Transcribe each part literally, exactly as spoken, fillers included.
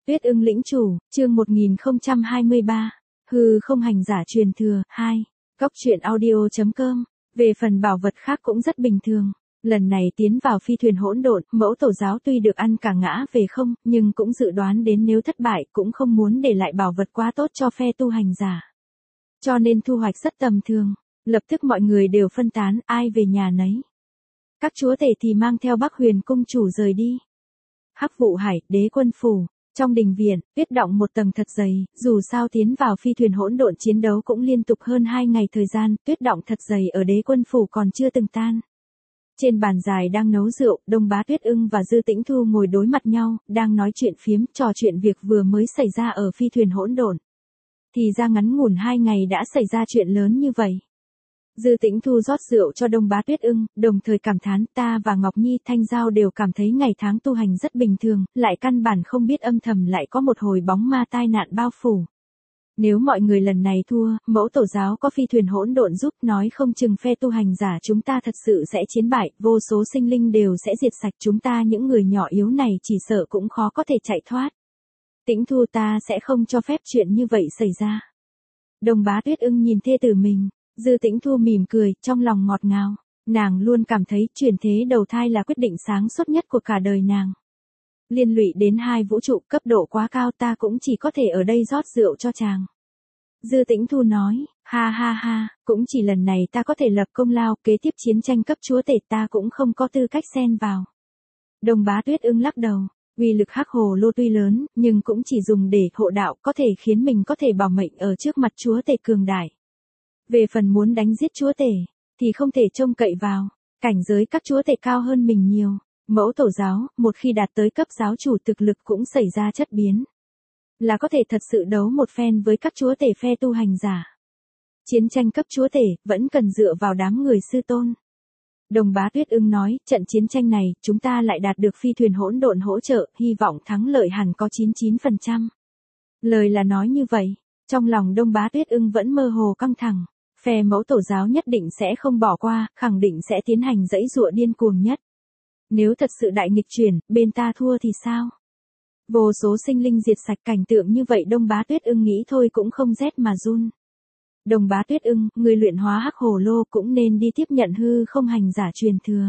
Tuyết ưng lĩnh chủ, chương một nghìn không trăm hai mươi ba. Hư không hành giả truyền thừa, hai. Góc truyện audio chấm com. Về phần bảo vật khác cũng rất bình thường. Lần này tiến vào phi thuyền hỗn độn, mẫu tổ giáo tuy được ăn cả ngã về không, nhưng cũng dự đoán đến nếu thất bại cũng không muốn để lại bảo vật quá tốt cho phe tu hành giả. Cho nên thu hoạch rất tầm thường. Lập tức mọi người đều phân tán, ai về nhà nấy. Các chúa tể thì mang theo Bắc Huyền cung chủ rời đi. Hắc Vụ Hải, Đế Quân phủ. Trong đình viện, tuyết đọng một tầng thật dày, dù sao tiến vào phi thuyền hỗn độn chiến đấu cũng liên tục hơn hai ngày thời gian, tuyết đọng thật dày ở Đế Quân phủ còn chưa từng tan. Trên bàn dài đang nấu rượu, Đông Bá Tuyết Ưng và Dư Tĩnh Thu ngồi đối mặt nhau, đang nói chuyện phiếm, trò chuyện việc vừa mới xảy ra ở phi thuyền hỗn độn. Thì ra ngắn ngủn hai ngày đã xảy ra chuyện lớn như vậy. Dư Tĩnh Thu rót rượu cho Đông Bá Tuyết Ưng, đồng thời cảm thán, ta và Ngọc Nhi Thanh Giao đều cảm thấy ngày tháng tu hành rất bình thường, lại căn bản không biết âm thầm lại có một hồi bóng ma tai nạn bao phủ. Nếu mọi người lần này thua, mẫu tổ giáo có phi thuyền hỗn độn giúp, nói không chừng phe tu hành giả chúng ta thật sự sẽ chiến bại, vô số sinh linh đều sẽ diệt sạch, chúng ta những người nhỏ yếu này chỉ sợ cũng khó có thể chạy thoát. Tĩnh Thu, ta sẽ không cho phép chuyện như vậy xảy ra. Đông Bá Tuyết Ưng nhìn thê tử mình. Dư Tĩnh Thu mỉm cười, trong lòng ngọt ngào. Nàng luôn cảm thấy chuyển thế đầu thai là quyết định sáng suốt nhất của cả đời nàng. Liên lụy đến hai vũ trụ cấp độ quá cao, ta cũng chỉ có thể ở đây rót rượu cho chàng. Dư Tĩnh Thu nói, ha ha ha, cũng chỉ lần này ta có thể lập công lao, kế tiếp chiến tranh cấp chúa tể ta cũng không có tư cách xen vào. Đông Bá Tuyết Ưng lắc đầu, uy lực Hắc Hồ Lô tuy lớn, nhưng cũng chỉ dùng để hộ đạo, có thể khiến mình có thể bảo mệnh ở trước mặt chúa tể cường đại. Về phần muốn đánh giết chúa tể, thì không thể trông cậy vào. Cảnh giới các chúa tể cao hơn mình nhiều. Mẫu tổ giáo, một khi đạt tới cấp giáo chủ thực lực cũng xảy ra chất biến. Là có thể thật sự đấu một phen với các chúa tể phe tu hành giả. Chiến tranh cấp chúa tể, vẫn cần dựa vào đám người sư tôn. Đồng Bá Tuyết Ưng nói, trận chiến tranh này, chúng ta lại đạt được phi thuyền hỗn độn hỗ trợ, hy vọng thắng lợi hẳn có chín mươi chín phần trăm. Lời là nói như vậy, trong lòng Đông Bá Tuyết Ưng vẫn mơ hồ căng thẳng. Phe mẫu tổ giáo nhất định sẽ không bỏ qua, khẳng định sẽ tiến hành dãy dụa điên cuồng nhất. Nếu thật sự đại nghịch chuyển, bên ta thua thì sao? Vô số sinh linh diệt sạch, cảnh tượng như vậy Đông Bá Tuyết Ưng nghĩ thôi cũng không rét mà run. Đông Bá Tuyết Ưng, người luyện hóa Hắc Hồ Lô cũng nên đi tiếp nhận hư không hành giả truyền thừa.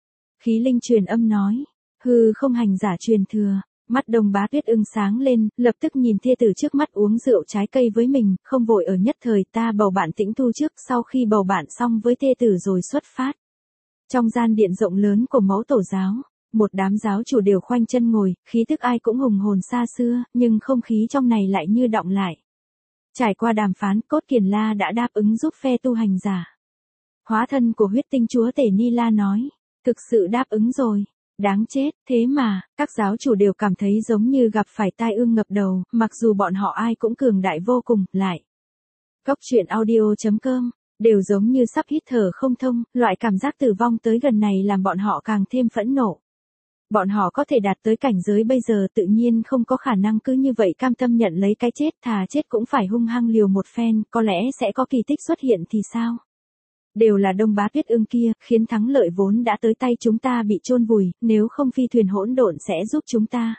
Khí linh truyền âm nói, hư không hành giả truyền thừa. Mắt Đông Bá Tuyết Ưng sáng lên, lập tức nhìn thê tử trước mắt uống rượu trái cây với mình, không vội ở nhất thời, ta bầu bạn Tĩnh Thu trước, sau khi bầu bạn xong với thê tử rồi xuất phát. Trong gian điện rộng lớn của mẫu tổ giáo, một đám giáo chủ đều khoanh chân ngồi, khí tức ai cũng hùng hồn xa xưa, nhưng không khí trong này lại như đọng lại. Trải qua đàm phán, Cốt Kiền La đã đáp ứng giúp phe tu hành giả. Hóa thân của huyết tinh chúa tể Ni La nói, thực sự đáp ứng rồi. Đáng chết, thế mà, các giáo chủ đều cảm thấy giống như gặp phải tai ương ngập đầu, mặc dù bọn họ ai cũng cường đại vô cùng, lại. Góc truyện audio chấm com, đều giống như sắp hít thở không thông, loại cảm giác tử vong tới gần này làm bọn họ càng thêm phẫn nộ. Bọn họ có thể đạt tới cảnh giới bây giờ tự nhiên không có khả năng cứ như vậy cam tâm nhận lấy cái chết, thà chết cũng phải hung hăng liều một phen, có lẽ sẽ có kỳ tích xuất hiện thì sao? Đều là Đông Bá Tuyết Ưng kia, khiến thắng lợi vốn đã tới tay chúng ta bị chôn vùi, nếu không phi thuyền hỗn độn sẽ giúp chúng ta.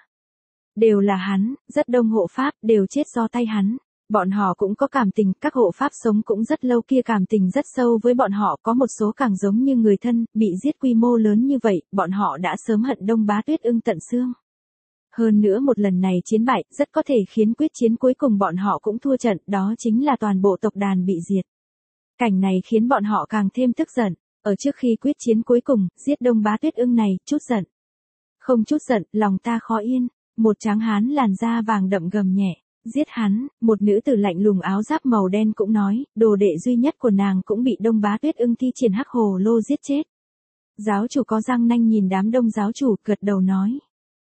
Đều là hắn, rất đông hộ pháp, đều chết do tay hắn. Bọn họ cũng có cảm tình, các hộ pháp sống cũng rất lâu kia cảm tình rất sâu với bọn họ, có một số càng giống như người thân, bị giết quy mô lớn như vậy, bọn họ đã sớm hận Đông Bá Tuyết Ưng tận xương. Hơn nữa một lần này chiến bại, rất có thể khiến quyết chiến cuối cùng bọn họ cũng thua trận, đó chính là toàn bộ tộc đàn bị diệt. Cảnh này khiến bọn họ càng thêm tức giận, ở trước khi quyết chiến cuối cùng, giết Đông Bá Tuyết Ưng này, chút giận. Không chút giận, lòng ta khó yên, một tráng hán làn da vàng đậm gầm nhẹ, giết hắn, một nữ tử lạnh lùng áo giáp màu đen cũng nói, đồ đệ duy nhất của nàng cũng bị Đông Bá Tuyết Ưng thi triển Hắc Hồ Lô giết chết. Giáo chủ có răng nanh nhìn đám đông giáo chủ, gật đầu nói.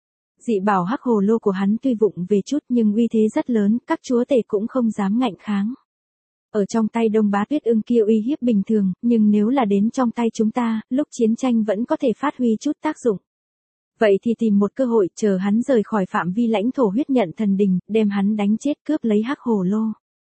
Dị bảo Hắc Hồ Lô của hắn tuy vụng về chút nhưng uy thế rất lớn, các chúa tể cũng không dám ngạnh kháng. Ở trong tay Đông Bá Tuyết Ưng kia uy hiếp bình thường, nhưng nếu là đến trong tay chúng ta, lúc chiến tranh vẫn có thể phát huy chút tác dụng. Vậy thì tìm một cơ hội, chờ hắn rời khỏi phạm vi lãnh thổ huyết nhận thần đình, đem hắn đánh chết cướp lấy Hắc Hồ Lô.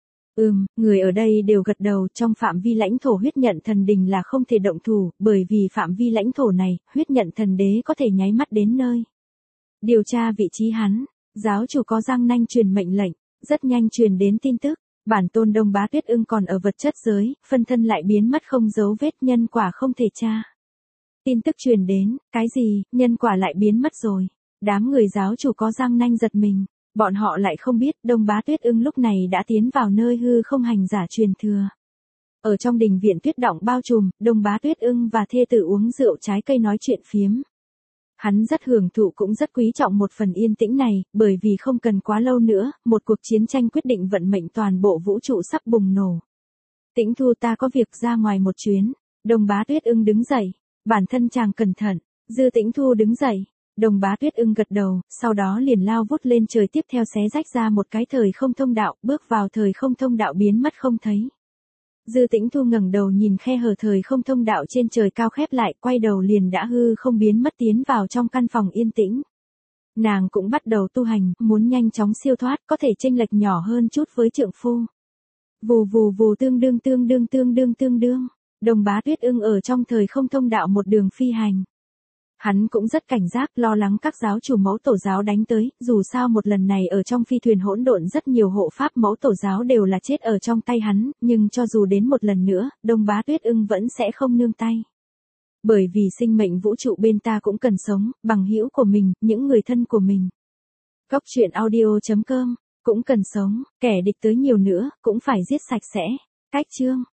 Ừm, người ở đây đều gật đầu, trong phạm vi lãnh thổ huyết nhận thần đình là không thể động thủ, bởi vì phạm vi lãnh thổ này, huyết nhận thần đế có thể nháy mắt đến nơi. Điều tra vị trí hắn, Giáo chủ có răng nanh truyền mệnh lệnh, rất nhanh truyền đến tin tức, bản tôn Đông Bá Tuyết Ưng còn ở vật chất giới, phân thân lại biến mất không dấu vết, nhân quả không thể tra. Tin tức truyền đến, cái gì, nhân quả lại biến mất rồi. Đám người giáo chủ có răng nanh giật mình, bọn họ lại không biết Đông Bá Tuyết Ưng lúc này đã tiến vào nơi hư không hành giả truyền thừa. Ở trong đình viện tuyết động bao trùm, Đông Bá Tuyết Ưng và thê tử uống rượu trái cây nói chuyện phiếm. Hắn rất hưởng thụ cũng rất quý trọng một phần yên tĩnh này, bởi vì không cần quá lâu nữa, một cuộc chiến tranh quyết định vận mệnh toàn bộ vũ trụ sắp bùng nổ. Tĩnh Thu, ta có việc ra ngoài một chuyến. Đông Bá Tuyết Ưng đứng dậy, bản thân chàng cẩn thận. Dư Tĩnh Thu đứng dậy, Đông Bá Tuyết Ưng gật đầu, sau đó liền lao vút lên trời, tiếp theo xé rách ra một cái thời không thông đạo, bước vào thời không thông đạo biến mất không thấy. Dư Tĩnh Thu ngẩng đầu nhìn khe hở thời không thông đạo trên trời cao khép lại, quay đầu liền đã hư không biến mất tiến vào trong căn phòng yên tĩnh. Nàng cũng bắt đầu tu hành, muốn nhanh chóng siêu thoát, có thể chênh lệch nhỏ hơn chút với trượng phu. Vù vù vù, tương đương tương đương tương đương tương đương. Đông Bá Tuyết Ưng ở trong thời không thông đạo một đường phi hành. Hắn cũng rất cảnh giác, lo lắng các giáo chủ mẫu tổ giáo đánh tới, dù sao một lần này ở trong phi thuyền hỗn độn rất nhiều hộ pháp mẫu tổ giáo đều là chết ở trong tay hắn, nhưng cho dù đến một lần nữa, Đông Bá Tuyết Ưng vẫn sẽ không nương tay. Bởi vì sinh mệnh vũ trụ bên ta cũng cần sống, bằng hữu của mình, những người thân của mình. Góc truyện audio chấm com cũng cần sống, kẻ địch tới nhiều nữa, cũng phải giết sạch sẽ. Cách chương